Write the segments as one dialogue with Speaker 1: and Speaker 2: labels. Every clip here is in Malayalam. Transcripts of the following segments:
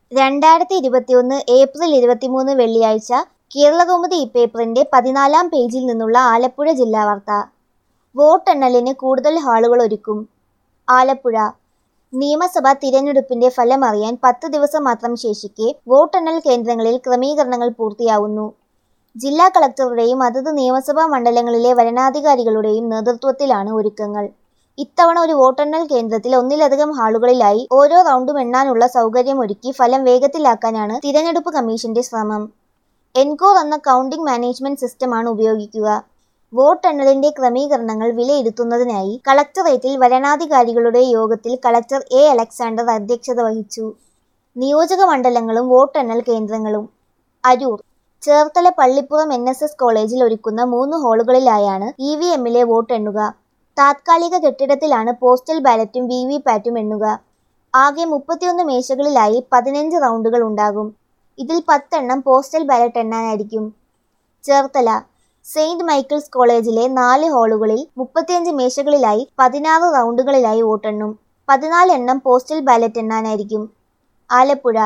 Speaker 1: 2021 ഏപ്രിൽ 23 വെള്ളിയാഴ്ച കേരളകൗമുദി ഇ-പേപ്പറിന്റെ 14-ാം പേജിൽ നിന്നുള്ള ആലപ്പുഴ ജില്ലാ വാർത്ത. വോട്ടെണ്ണലിന് കൂടുതൽ ഹാളുകൾ ഒരുക്കും. ആലപ്പുഴ. നിയമസഭാ തിരഞ്ഞെടുപ്പിന്റെ ഫലമറിയാൻ 10 ദിവസം മാത്രം ശേഷിക്കെ വോട്ടെണ്ണൽ കേന്ദ്രങ്ങളിൽ ക്രമീകരണങ്ങൾ പൂർത്തിയാവുന്നു. ജില്ലാ കളക്ടറുടെയും അതത് നിയമസഭാ മണ്ഡലങ്ങളിലെ വരണാധികാരികളുടെയും നേതൃത്വത്തിലാണ് ഒരുക്കങ്ങൾ. ഇത്തവണ ഒരു വോട്ടെണ്ണൽ കേന്ദ്രത്തിൽ ഒന്നിലധികം ഹാളുകളിലായി ഓരോ റൗണ്ടും എണ്ണാനുള്ള സൗകര്യമൊരുക്കി ഫലം വേഗത്തിലാക്കാനാണ് തിരഞ്ഞെടുപ്പ് കമ്മീഷന്റെ ശ്രമം. എൻകോർ എന്ന കൗണ്ടിംഗ് മാനേജ്മെന്റ് സിസ്റ്റമാണ് ഉപയോഗിക്കുക. വോട്ടെണ്ണലിന്റെ ക്രമീകരണങ്ങൾ വിലയിരുത്തുന്നതിനായി കളക്ടറേറ്റിൽ വരണാധികാരികളുടെ യോഗത്തിൽ കളക്ടർ എ. അലക്സാണ്ടർ അധ്യക്ഷത വഹിച്ചു. നിയോജക മണ്ഡലങ്ങളും വോട്ടെണ്ണൽ കേന്ദ്രങ്ങളും. അരൂർ. ചേർത്തല പള്ളിപ്പുറം NSS കോളേജിൽ ഒരുക്കുന്ന 3 ഹാളുകളിലായാണ് EVMലെ വോട്ടെണ്ണുക. താത്കാലിക കെട്ടിടത്തിലാണ് പോസ്റ്റൽ ബാലറ്റും VVപാറ്റും എണ്ണുക. ആകെ 31 മേശകളിലായി 15 റൗണ്ടുകൾ ഉണ്ടാകും. ഇതിൽ 10 എണ്ണം പോസ്റ്റൽ ബാലറ്റ് എണ്ണാനായിരിക്കും. ചേർത്തല. സെയിന്റ് മൈക്കിൾസ് കോളേജിലെ 4 ഹാളുകളിൽ 35 മേശകളിലായി 16 റൗണ്ടുകളിലായി വോട്ടെണ്ണും. 14 എണ്ണം പോസ്റ്റൽ ബാലറ്റ് എണ്ണാനായിരിക്കും. ആലപ്പുഴ.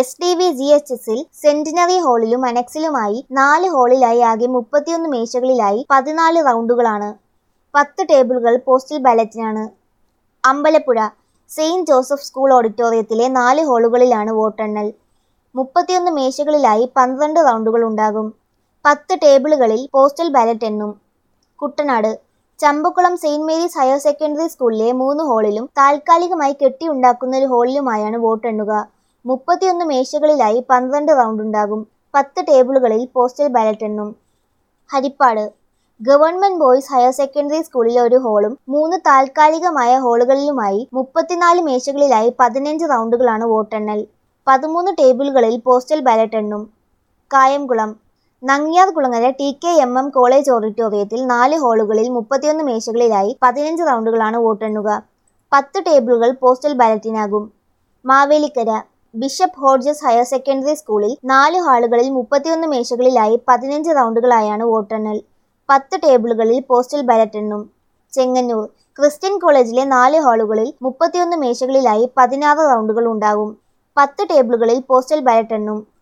Speaker 1: SDVGHSൽ സെന്റിനറി ഹാളിലും അനക്സിലുമായി 4 ഹാളിലായി ആകെ 31 മേശകളിലായി 14 റൗണ്ടുകളാണ്. 10 ടേബിളുകൾ പോസ്റ്റൽ ബാലറ്റിനാണ്. അമ്പലപ്പുഴ. സെയിന്റ് ജോസഫ് സ്കൂൾ ഓഡിറ്റോറിയത്തിലെ 4 ഹാളുകളിലാണ് വോട്ടെണ്ണൽ. 31 മേശകളിലായി 12 റൗണ്ടുകൾ ഉണ്ടാകും. 10 ടേബിളുകളിൽ പോസ്റ്റൽ ബാലറ്റ് എണ്ണും. Kuttanad. Champakulam saint Mary's higher secondary സ്കൂളിലെ 3 ഹാളിലും താൽക്കാലികമായി കെട്ടിയുണ്ടാക്കുന്ന ഒരു ഹാളിലുമായാണ് വോട്ടെണ്ണുക. 31 മേശകളിലായി 12 റൗണ്ടുണ്ടാകും. 10 ടേബിളുകളിൽ പോസ്റ്റൽ ബാലറ്റ് എണ്ണും. Haripad. Government boys higher secondary സ്കൂളിലെ ഒരു ഹാളും 3 താൽക്കാലികമായ ഹാളുകളിലുമായി 34 മേശകളിലായി 15 റൗണ്ടുകളാണ് വോട്ടെണ്ണൽ. 13 ടേബിളുകളിൽ പോസ്റ്റൽ ബാലറ്റ് എണ്ണും. Kayamkulam. Nangiarkulangara TKMM college ഓഡിറ്റോറിയത്തിൽ 4 ഹാളുകളിൽ 31 മേശകളിലായി 15 റൗണ്ടുകളാണ് വോട്ടെണ്ണുക. 10 ടേബിളുകൾ പോസ്റ്റൽ ബാലറ്റിനാകും. Mavelikkara. Bishop Hodges higher secondary സ്കൂളിൽ 4 ഹാളുകളിൽ 31 മേശകളിലായി 15 റൗണ്ടുകളായാണ് വോട്ടെണ്ണൽ. 10 ടേബിളുകളിൽ പോസ്റ്റൽ ബാലറ്റ് എണ്ണും. ചെങ്ങന്നൂർ. ക്രിസ്ത്യൻ കോളേജിലെ 4 ഹാളുകളിൽ 31 മേശകളിലായി 16 റൗണ്ടുകൾ ഉണ്ടാകും. 10 ടേബിളുകളിൽ പോസ്റ്റൽ ബാലറ്റ് എണ്ണും.